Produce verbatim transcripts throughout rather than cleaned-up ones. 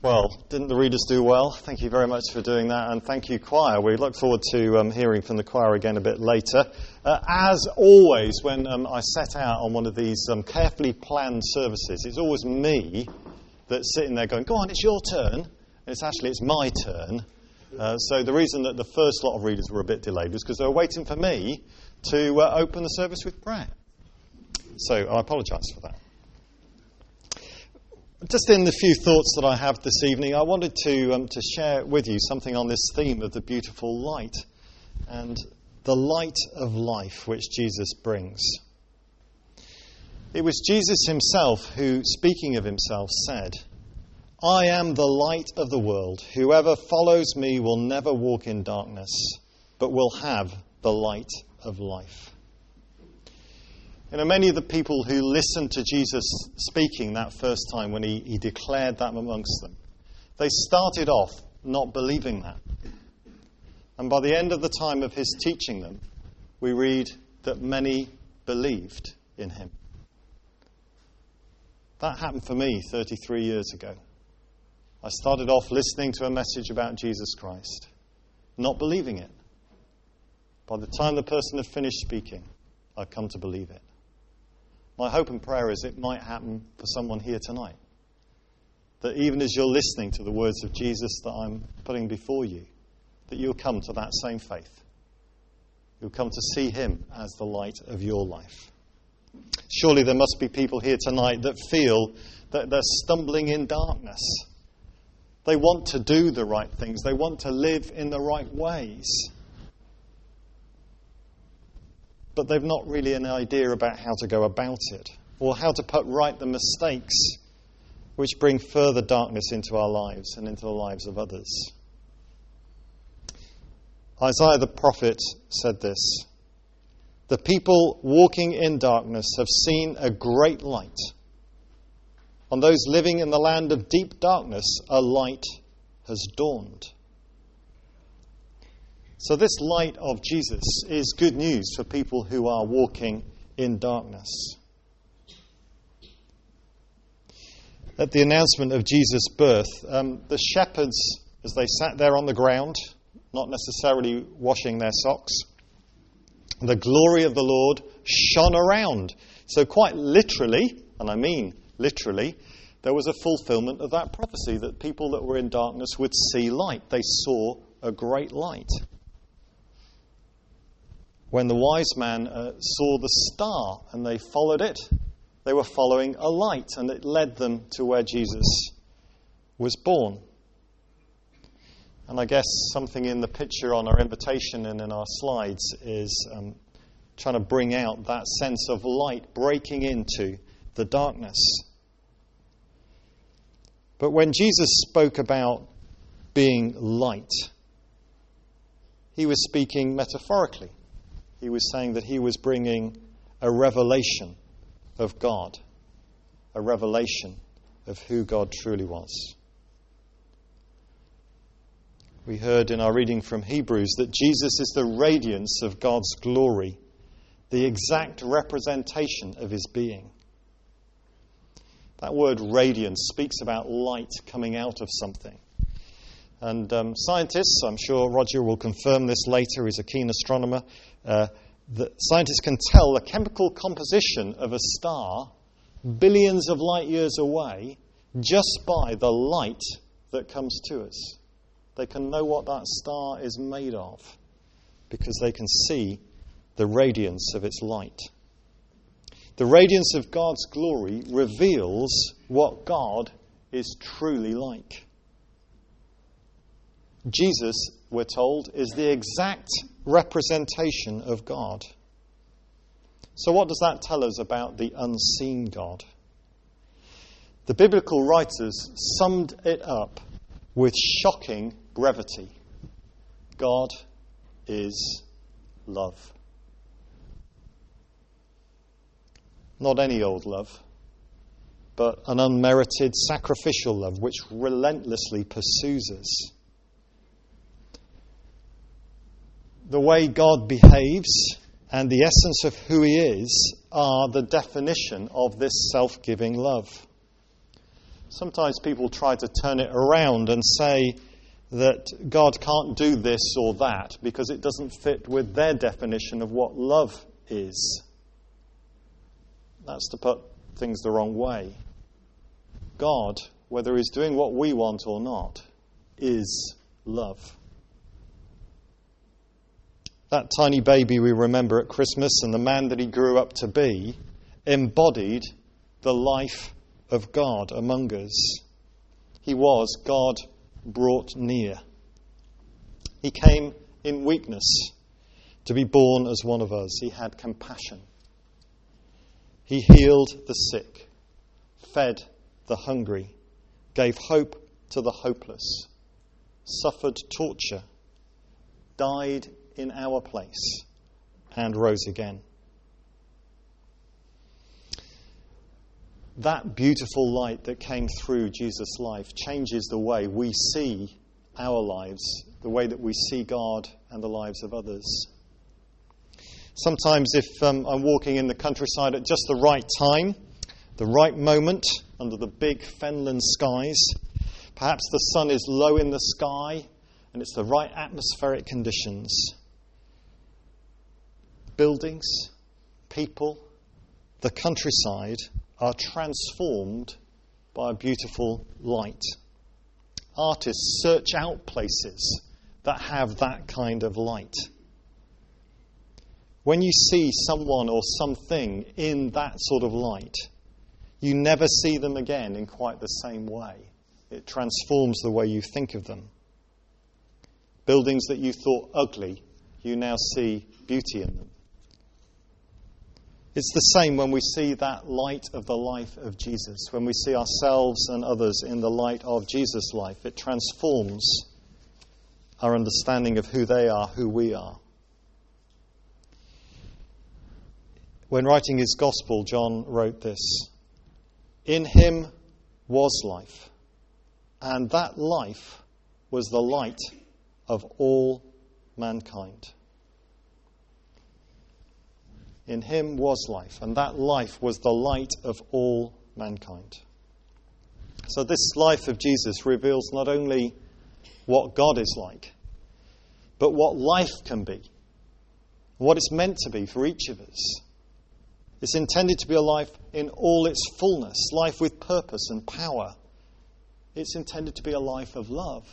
Well, didn't the readers do well? Thank you very much for doing that, and thank you, choir. We look forward to um, hearing from the choir again a bit later. Uh, as always, when um, I set out on one of these um, carefully planned services, it's always me that's sitting there going, go on, it's your turn. And it's actually, it's my turn. Uh, so the reason that the first lot of readers were a bit delayed was because they were waiting for me to uh, open the service with prayer. So I apologise for that. Just in the few thoughts that I have this evening, I wanted to um, to share with you something on this theme of the beautiful light and the light of life which Jesus brings. It was Jesus himself who, speaking of himself, said, I am the light of the world. Whoever follows me will never walk in darkness, but will have the light of life. You know, many of the people who listened to Jesus speaking that first time when he, he declared that amongst them, they started off not believing that. And by the end of the time of his teaching them, we read that many believed in him. That happened for me thirty-three years ago. I started off listening to a message about Jesus Christ, not believing it. By the time the person had finished speaking, I'd come to believe it. My hope and prayer is it might happen for someone here tonight. That even as you're listening to the words of Jesus that I'm putting before you, that you'll come to that same faith. You'll come to see him as the light of your life. Surely there must be people here tonight that feel that they're stumbling in darkness. They want to do the right things. They want to live in the right ways. But they've not really an idea about how to go about it, or how to put right the mistakes which bring further darkness into our lives and into the lives of others. Isaiah the prophet said this, the people walking in darkness have seen a great light. On those living in the land of deep darkness, a light has dawned. So this light of Jesus is good news for people who are walking in darkness. At the announcement of Jesus' birth, um, the shepherds, as they sat there on the ground, not necessarily washing their socks, the glory of the Lord shone around. So quite literally, and I mean literally, there was a fulfillment of that prophecy that people that were in darkness would see light. They saw a great light. When the wise man uh, saw the star and they followed it, they were following a light, and it led them to where Jesus was born. And I guess something in the picture on our invitation and in our slides is um, trying to bring out that sense of light breaking into the darkness. But when Jesus spoke about being light, he was speaking metaphorically. He was saying that he was bringing a revelation of God, a revelation of who God truly was. We heard in our reading from Hebrews that Jesus is the radiance of God's glory, the exact representation of his being. That word radiance speaks about light coming out of something. And um, scientists, I'm sure Roger will confirm this later, he's a keen astronomer, uh, that scientists can tell the chemical composition of a star billions of light years away just by the light that comes to us. They can know what that star is made of because they can see the radiance of its light. The radiance of God's glory reveals what God is truly like. Jesus, we're told, is the exact representation of God. So what does that tell us about the unseen God? The biblical writers summed it up with shocking brevity. God is love. Not any old love, but an unmerited sacrificial love which relentlessly pursues us. The way God behaves and the essence of who he is are the definition of this self-giving love. Sometimes people try to turn it around and say that God can't do this or that because it doesn't fit with their definition of what love is. That's to put things the wrong way. God, whether he's doing what we want or not, is love. That tiny baby we remember at Christmas and the man that he grew up to be embodied the life of God among us. He was God brought near. He came in weakness to be born as one of us. He had compassion. He healed the sick, fed the hungry, gave hope to the hopeless, suffered torture, died in our place, and rose again. That beautiful light that came through Jesus' life changes the way we see our lives, the way that we see God and the lives of others. Sometimes if um, I'm walking in the countryside at just the right time, the right moment, under the big fenland skies, perhaps the sun is low in the sky and it's the right atmospheric conditions. Buildings, people, the countryside are transformed by a beautiful light. Artists search out places that have that kind of light. When you see someone or something in that sort of light, you never see them again in quite the same way. It transforms the way you think of them. Buildings that you thought ugly, you now see beauty in them. It's the same when we see that light of the life of Jesus, when we see ourselves and others in the light of Jesus' life. It transforms our understanding of who they are, who we are. When writing his gospel, John wrote this: "In him was life, and that life was the light of all mankind." In him was life, and that life was the light of all mankind. So this life of Jesus reveals not only what God is like, but what life can be, what it's meant to be for each of us. It's intended to be a life in all its fullness, life with purpose and power. It's intended to be a life of love.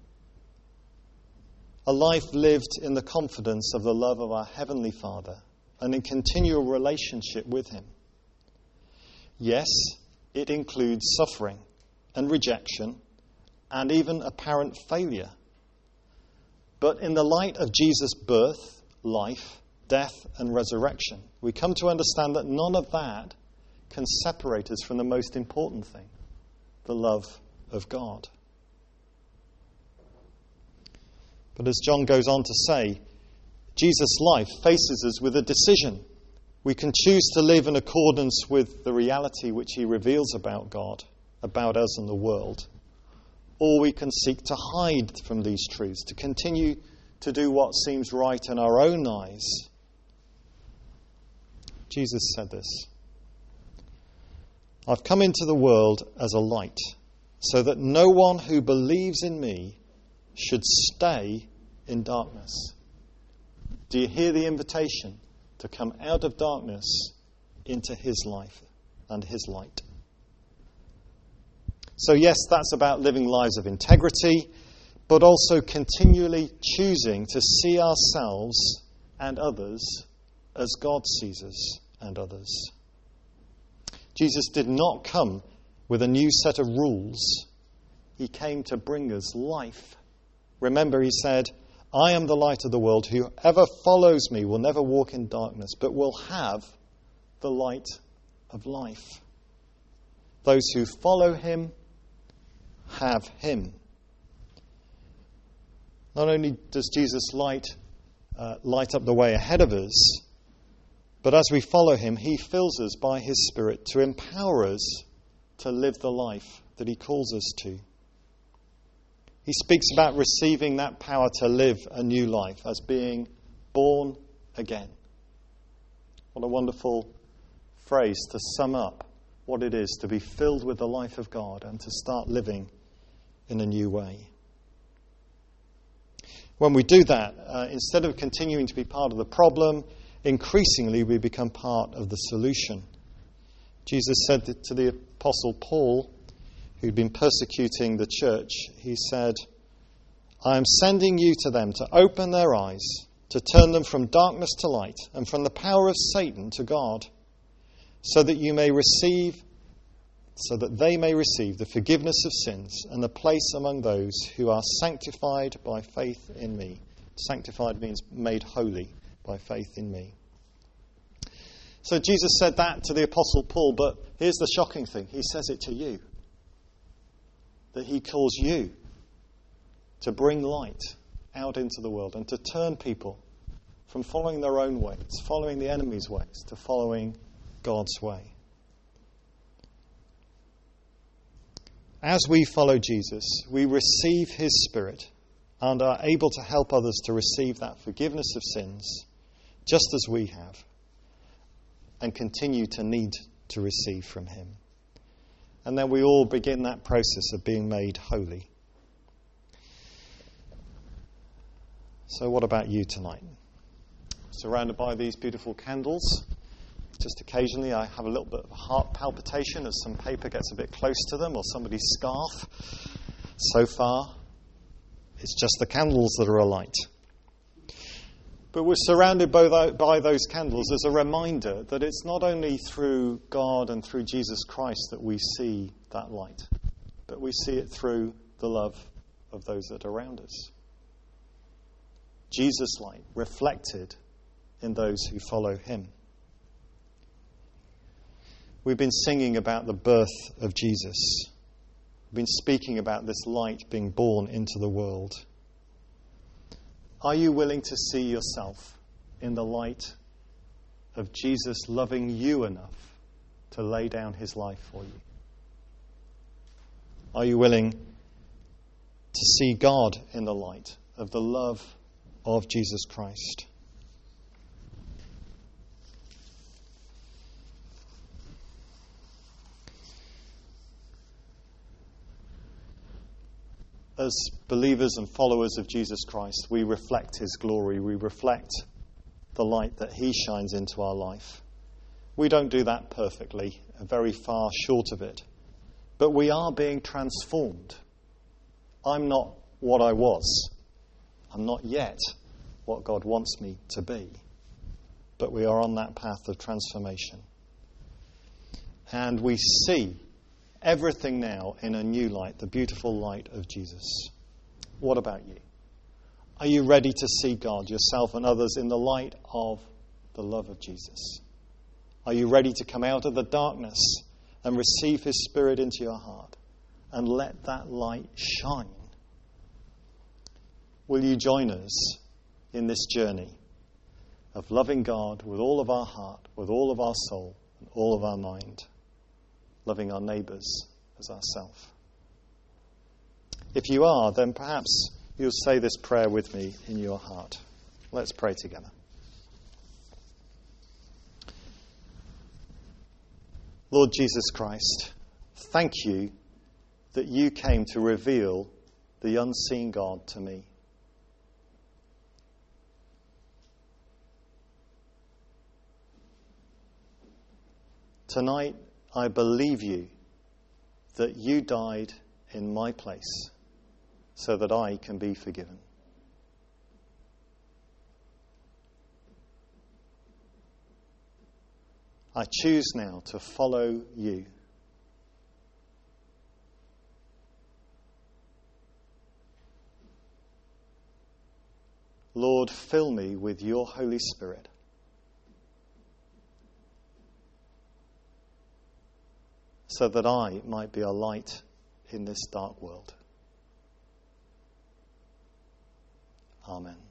A life lived in the confidence of the love of our Heavenly Father and in continual relationship with him. Yes, it includes suffering and rejection and even apparent failure. But in the light of Jesus' birth, life, death and resurrection, we come to understand that none of that can separate us from the most important thing, the love of God. But as John goes on to say, Jesus' life faces us with a decision. We can choose to live in accordance with the reality which he reveals about God, about us and the world, or we can seek to hide from these truths, to continue to do what seems right in our own eyes. Jesus said this: "I've come into the world as a light, so that no one who believes in me should stay in darkness." Do you hear the invitation to come out of darkness into his life and his light? So yes, that's about living lives of integrity, but also continually choosing to see ourselves and others as God sees us and others. Jesus did not come with a new set of rules. He came to bring us life. Remember, he said, "I am the light of the world. Whoever follows me will never walk in darkness, but will have the light of life." Those who follow him have him. Not only does Jesus' light uh, light up the way ahead of us, but as we follow him, he fills us by his Spirit to empower us to live the life that he calls us to. He speaks about receiving that power to live a new life as being born again. What a wonderful phrase to sum up what it is to be filled with the life of God and to start living in a new way. When we do that, uh, instead of continuing to be part of the problem, increasingly we become part of the solution. Jesus said to the Apostle Paul, who'd been persecuting the church, he said, I am sending you to them to open their eyes, to turn them from darkness to light, and from the power of Satan to God, so that you may receive, so that they may receive the forgiveness of sins and a place among those who are sanctified by faith in me. Sanctified means made holy by faith in me. So Jesus said that to the Apostle Paul, but here's the shocking thing. He says it to you. That he calls you to bring light out into the world and to turn people from following their own ways, following the enemy's ways, to following God's way. As we follow Jesus, we receive his Spirit and are able to help others to receive that forgiveness of sins, just as we have, and continue to need to receive from him. And then we all begin that process of being made holy. So what about you tonight? Surrounded by these beautiful candles. Just occasionally I have a little bit of heart palpitation as some paper gets a bit close to them, or somebody's scarf. So far, it's just the candles that are alight. But we're surrounded by, by those candles as a reminder that it's not only through God and through Jesus Christ that we see that light, but we see it through the love of those that are around us. Jesus' light reflected in those who follow him. We've been singing about the birth of Jesus. We've been speaking about this light being born into the world. Are you willing to see yourself in the light of Jesus loving you enough to lay down his life for you? Are you willing to see God in the light of the love of Jesus Christ? As believers and followers of Jesus Christ, we reflect his glory. We reflect the light that he shines into our life. We don't do that perfectly, very far short of it. But we are being transformed. I'm not what I was. I'm not yet what God wants me to be. But we are on that path of transformation. And we see everything now in a new light, the beautiful light of Jesus. What about you? Are you ready to see God, yourself and others in the light of the love of Jesus? Are you ready to come out of the darkness and receive his Spirit into your heart and let that light shine? Will you join us in this journey of loving God with all of our heart, with all of our soul, and all of our mind? Loving our neighbours as ourselves. If you are, then perhaps you'll say this prayer with me in your heart. Let's pray together. Lord Jesus Christ, thank you that you came to reveal the unseen God to me. Tonight, I believe you, that you died in my place so that I can be forgiven. I choose now to follow you. Lord, fill me with your Holy Spirit. So that I might be a light in this dark world. Amen.